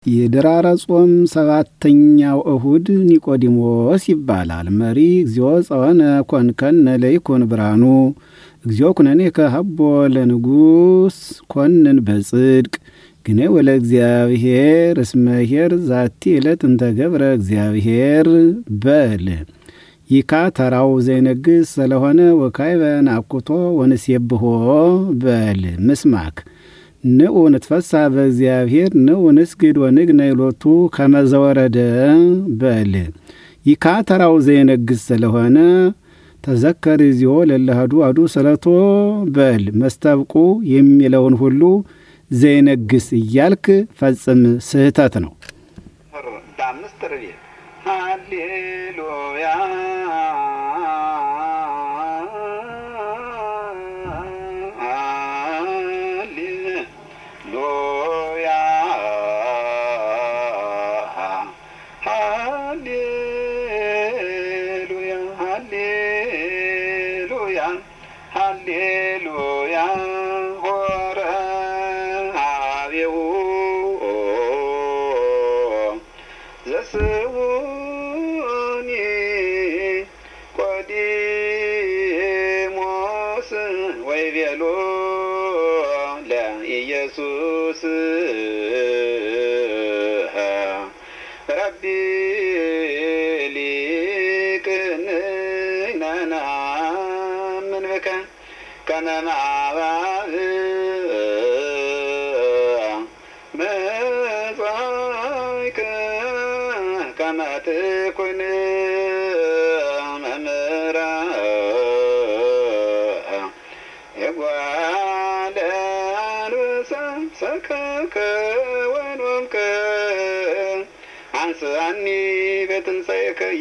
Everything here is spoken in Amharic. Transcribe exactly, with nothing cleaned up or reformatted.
የደራራ ጾም ሰባተኛው እሁድ ኒቆዲሞስ ይባላል። መሪ እግዚኦ ጸወነ ኮንከነ ለይኩን ብርሃኑ እግዚኦ ኩነኔ ከሀቦ ለንጉስ ኮንን በጽድቅ ግኔ ወለ እግዚአብሔር እስመሄር ዛቲ ዕለት እንተ ገብረ እግዚአብሔር በል ይካ ተራው ዘይነግስ ስለሆነ ወካይበን አኩቶ ወንስየብሖ በል ምስማክ ንዑ ንትፈሳ በእግዚአብሔር ንዑ ንስግድ ወንግነይ ሎቱ ከመዘወረደ በል ይካ ተራው ዘይነግስ ስለሆነ ተዘከር እግዚኦ ለለሃዱ አዱ ሰለቶ በል መስተብቁ የሚለውን ሁሉ ዘይነግስ እያልክ ፈጽም ስህተት ነው። ዳምስት ርቤ ሃሌሉያ ሃሌሉያ ሆረ አቤው ዘስውኒ ቆዲሞስ ወይቤሎ ለኢየሱስ ረቢ ሊቅንነና ምንበከ ከመማባብ መጻይከ ከመትኩን መምህራ የጓለ አንበሳ ሰከከ ወንወምከ አንስአኒ በትንሣኤከ